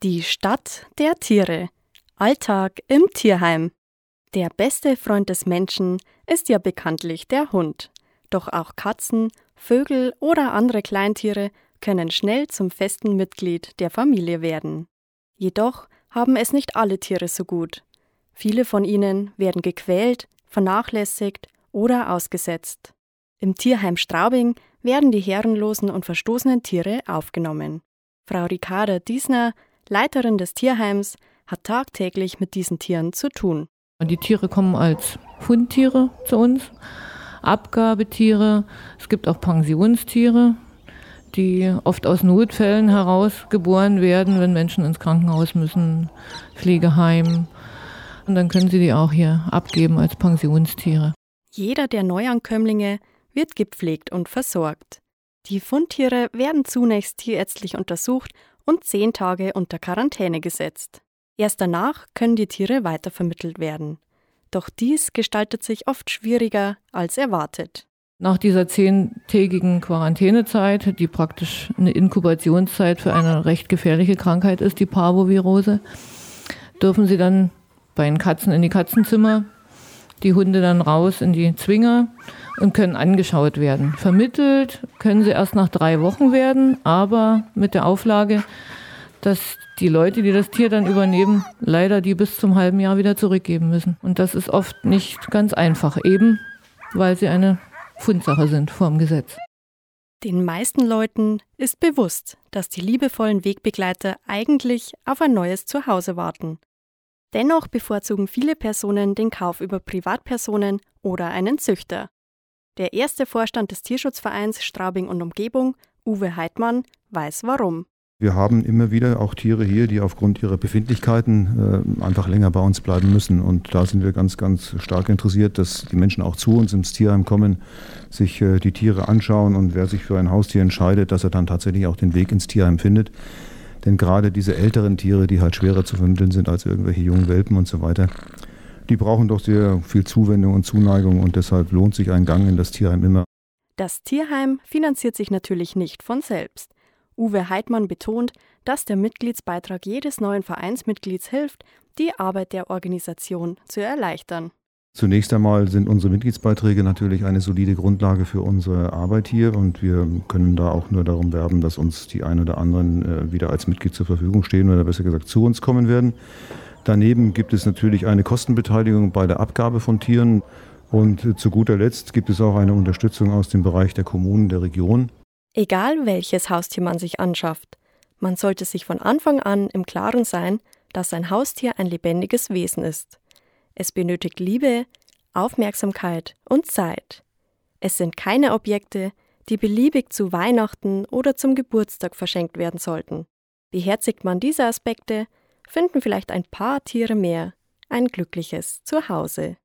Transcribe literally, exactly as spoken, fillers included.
Die Stadt der Tiere. Alltag im Tierheim. Der beste Freund des Menschen ist ja bekanntlich der Hund. Doch auch Katzen, Vögel oder andere Kleintiere können schnell zum festen Mitglied der Familie werden. Jedoch haben es nicht alle Tiere so gut. Viele von ihnen werden gequält, vernachlässigt oder ausgesetzt. Im Tierheim Straubing werden die herrenlosen und verstoßenen Tiere aufgenommen. Frau Ricarda Diesner, Leiterin des Tierheims, hat tagtäglich mit diesen Tieren zu tun. Die Tiere kommen als Fundtiere zu uns, Abgabetiere. Es gibt auch Pensionstiere, die oft aus Notfällen heraus geboren werden, wenn Menschen ins Krankenhaus müssen, Pflegeheim. Und dann können sie die auch hier abgeben als Pensionstiere. Jeder der Neuankömmlinge wird gepflegt und versorgt. Die Fundtiere werden zunächst tierärztlich untersucht und zehn Tage unter Quarantäne gesetzt. Erst danach können die Tiere weitervermittelt werden. Doch dies gestaltet sich oft schwieriger als erwartet. Nach dieser zehntägigen Quarantänezeit, die praktisch eine Inkubationszeit für eine recht gefährliche Krankheit ist, die Parvovirose, dürfen sie dann bei den Katzen in die Katzenzimmer, die Hunde dann raus in die Zwinger und können angeschaut werden. Vermittelt können sie erst nach drei Wochen werden, aber mit der Auflage, dass die Leute, die das Tier dann übernehmen, leider die bis zum halben Jahr wieder zurückgeben müssen. Und das ist oft nicht ganz einfach, eben weil sie eine Fundsache sind vor dem Gesetz. Den meisten Leuten ist bewusst, dass die liebevollen Wegbegleiter eigentlich auf ein neues Zuhause warten. Dennoch bevorzugen viele Personen den Kauf über Privatpersonen oder einen Züchter. Der erste Vorstand des Tierschutzvereins Straubing und Umgebung, Uwe Heidmann, weiß warum. Wir haben immer wieder auch Tiere hier, die aufgrund ihrer Befindlichkeiten äh, einfach länger bei uns bleiben müssen. Und da sind wir ganz, ganz stark interessiert, dass die Menschen auch zu uns ins Tierheim kommen, sich äh, die Tiere anschauen und wer sich für ein Haustier entscheidet, dass er dann tatsächlich auch den Weg ins Tierheim findet. Denn gerade diese älteren Tiere, die halt schwerer zu vermitteln sind als irgendwelche jungen Welpen und so weiter, die brauchen doch sehr viel Zuwendung und Zuneigung und deshalb lohnt sich ein Gang in das Tierheim immer. Das Tierheim finanziert sich natürlich nicht von selbst. Uwe Heidmann betont, dass der Mitgliedsbeitrag jedes neuen Vereinsmitglieds hilft, die Arbeit der Organisation zu erleichtern. Zunächst einmal sind unsere Mitgliedsbeiträge natürlich eine solide Grundlage für unsere Arbeit hier und wir können da auch nur darum werben, dass uns die ein oder anderen äh, wieder als Mitglied zur Verfügung stehen oder besser gesagt zu uns kommen werden. Daneben gibt es natürlich eine Kostenbeteiligung bei der Abgabe von Tieren und äh, zu guter Letzt gibt es auch eine Unterstützung aus dem Bereich der Kommunen, der Region. Egal welches Haustier man sich anschafft, man sollte sich von Anfang an im Klaren sein, dass ein Haustier ein lebendiges Wesen ist. Es benötigt Liebe, Aufmerksamkeit und Zeit. Es sind keine Objekte, die beliebig zu Weihnachten oder zum Geburtstag verschenkt werden sollten. Beherzigt man diese Aspekte, finden vielleicht ein paar Tiere mehr ein glückliches Zuhause.